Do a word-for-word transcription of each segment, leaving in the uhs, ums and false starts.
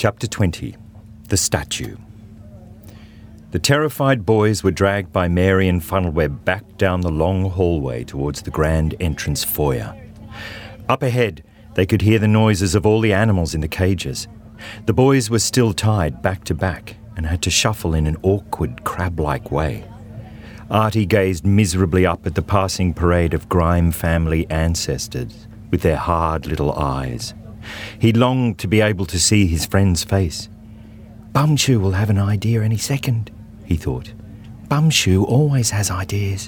Chapter twenty. The Statue. The terrified boys were dragged by Mary and Funnelweb back down the long hallway towards the grand entrance foyer. Up ahead, they could hear the noises of all the animals in the cages. The boys were still tied back to back and had to shuffle in an awkward, crab-like way. Artie gazed miserably up at the passing parade of Grime family ancestors with their hard little eyes. He longed to be able to see his friend's face. Bumshoe will have an idea any second, he thought. Bumshoe always has ideas.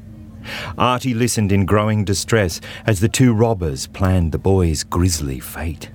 Artie listened in growing distress as the two robbers planned the boys' grisly fate.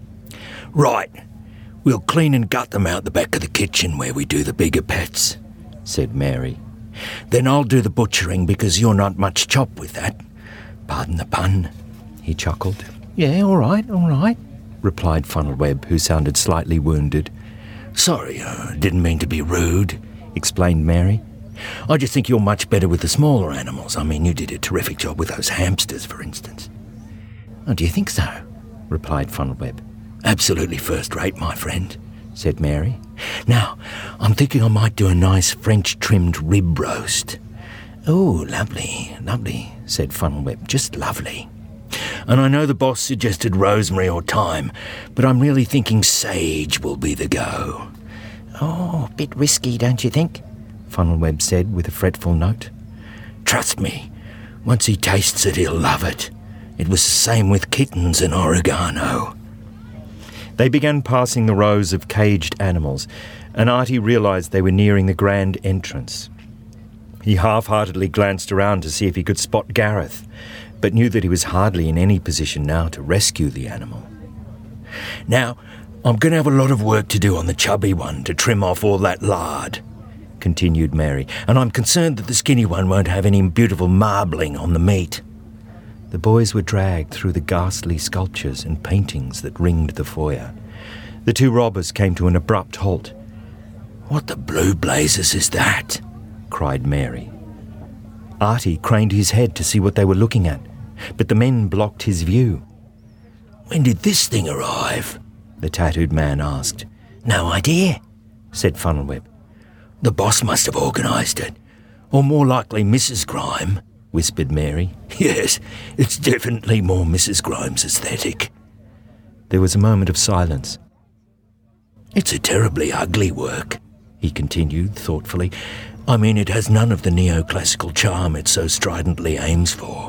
Right, we'll clean and gut them out the back of the kitchen where we do the bigger pets, said Mary. Then I'll do the butchering because you're not much chop with that. Pardon the pun, he chuckled. Yeah, all right, all right, replied Funnelweb, who sounded slightly wounded. Sorry, I uh, didn't mean to be rude, explained Mary. I just think you're much better with the smaller animals. I mean, you did a terrific job with those hamsters, for instance. Oh, do you think so? replied Funnelweb. Absolutely first-rate, my friend, said Mary. Now, I'm thinking I might do a nice French-trimmed rib roast. Oh, lovely, lovely, said Funnelweb, just lovely. And I know the boss suggested rosemary or thyme, but I'm really thinking sage will be the go. Oh, a bit risky, don't you think? Funnelweb said with a fretful note. Trust me, once he tastes it, he'll love it. It was the same with kittens and oregano. They began passing the rows of caged animals, and Artie realised they were nearing the grand entrance. He half-heartedly glanced around to see if he could spot Gareth, but knew that he was hardly in any position now to rescue the animal. Now, I'm going to have a lot of work to do on the chubby one to trim off all that lard, continued Mary, and I'm concerned that the skinny one won't have any beautiful marbling on the meat. The boys were dragged through the ghastly sculptures and paintings that ringed the foyer. The two robbers came to an abrupt halt. What the blue blazes is that? cried Mary. Artie craned his head to see what they were looking at, but the men blocked his view. When did this thing arrive? The tattooed man asked. No idea, said Funnelweb. The boss must have organised it, or more likely Missus Grime, whispered Mary. Yes, it's definitely more Missus Grime's aesthetic. There was a moment of silence. It's a terribly ugly work, he continued thoughtfully. I mean, it has none of the neoclassical charm it so stridently aims for.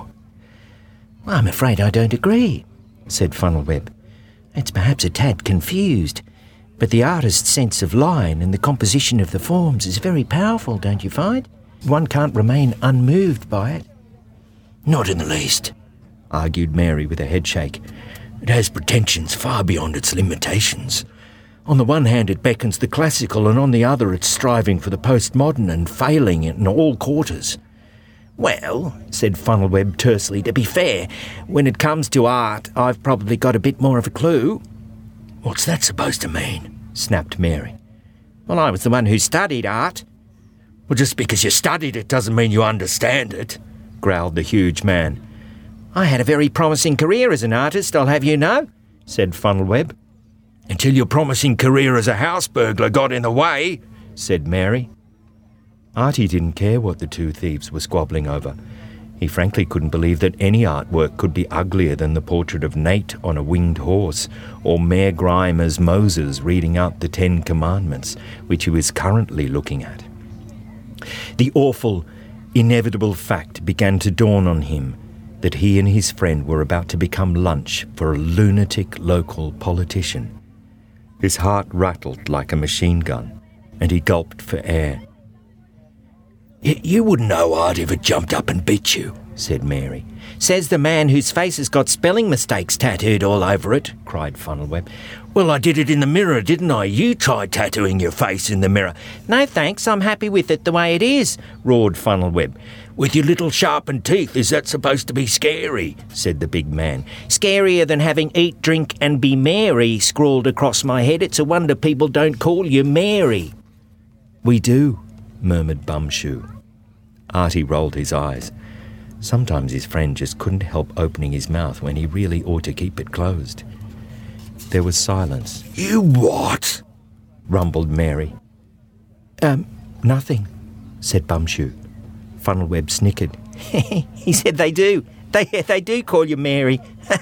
Well, I'm afraid I don't agree, said Funnelweb. It's perhaps a tad confused, but the artist's sense of line and the composition of the forms is very powerful, don't you find? One can't remain unmoved by it. Not in the least, argued Mary with a headshake. It has pretensions far beyond its limitations. On the one hand, it beckons the classical, and on the other, it's striving for the postmodern and failing in all quarters. Well, said Funnelweb tersely, to be fair, when it comes to art, I've probably got a bit more of a clue. What's that supposed to mean? Snapped Mary. Well, I was the one who studied art. Well, just because you studied it doesn't mean you understand it, growled the huge man. I had a very promising career as an artist, I'll have you know, said Funnelweb. Until your promising career as a house burglar got in the way, said Mary. Artie didn't care what the two thieves were squabbling over. He frankly couldn't believe that any artwork could be uglier than the portrait of Nate on a winged horse, or Mayor Grime as Moses reading out the Ten Commandments, which he was currently looking at. The awful, inevitable fact began to dawn on him that he and his friend were about to become lunch for a lunatic local politician. His heart rattled like a machine gun, and he gulped for air. Y- you wouldn't know Art if it jumped up and bit you, said Mary. Says the man whose face has got spelling mistakes tattooed all over it, cried Funnelweb. Well, I did it in the mirror, didn't I? You tried tattooing your face in the mirror. No thanks, I'm happy with it the way it is, roared Funnelweb. With your little sharpened teeth, is that supposed to be scary? Said the big man. Scarier than having eat, drink and be merry scrawled across my head. It's a wonder people don't call you Mary. We do, murmured Bumshoe. Artie rolled his eyes. Sometimes his friend just couldn't help opening his mouth when he really ought to keep it closed. There was silence. You what? Rumbled Mary. Um, nothing, said Bumshoe. Funnelweb snickered. He said they do. They, they do call you Mary.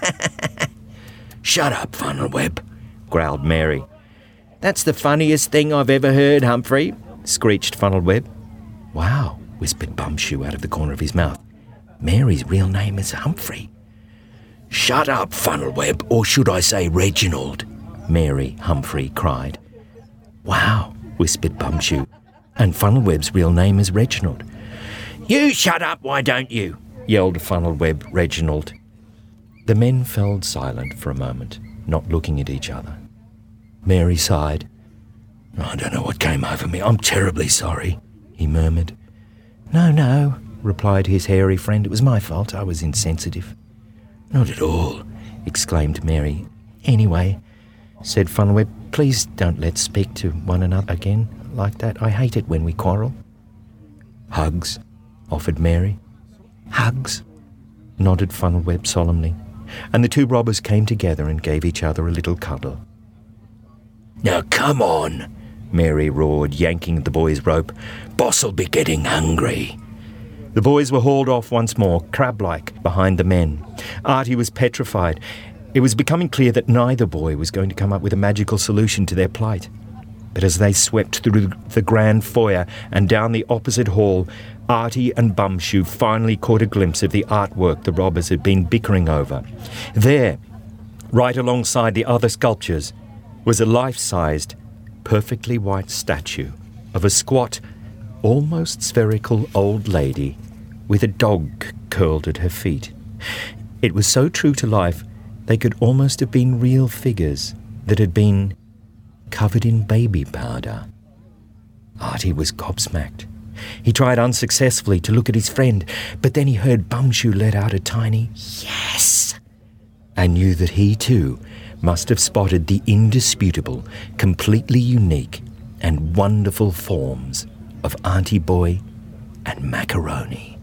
Shut up, Funnelweb, growled Mary. That's the funniest thing I've ever heard, Humphrey, screeched Funnelweb. Wow, whispered Bumshoe out of the corner of his mouth. Mary's real name is Humphrey. Shut up, Funnelweb, or should I say Reginald? Mary Humphrey cried. Wow, whispered Bumshoe. And Funnelweb's real name is Reginald. You shut up, why don't you? Yelled Funnelweb Reginald. The men fell silent for a moment, not looking at each other. Mary sighed. I don't know what came over me. I'm terribly sorry, he murmured. No, no, replied his hairy friend. It was my fault. I was insensitive. Not at all, exclaimed Mary. Anyway, said Funnelweb, please don't let's speak to one another again like that. I hate it when we quarrel. Hugs, offered Mary. Hugs, nodded Funnelweb solemnly, and the two robbers came together and gave each other a little cuddle. Now come on, Mary roared, yanking at the boy's rope. Boss'll be getting hungry. The boys were hauled off once more, crab-like, behind the men. Artie was petrified. It was becoming clear that neither boy was going to come up with a magical solution to their plight. But as they swept through the grand foyer and down the opposite hall, Artie and Bumshoe finally caught a glimpse of the artwork the robbers had been bickering over. There, right alongside the other sculptures, was a life-sized, perfectly white statue of a squat, almost spherical old lady with a dog curled at her feet. It was so true to life, they could almost have been real figures that had been covered in baby powder. Artie was gobsmacked. He tried unsuccessfully to look at his friend, but then he heard Bumshoe let out a tiny yes, and knew that he too must have spotted the indisputable, completely unique and wonderful forms of Auntie Boy and Macaroni.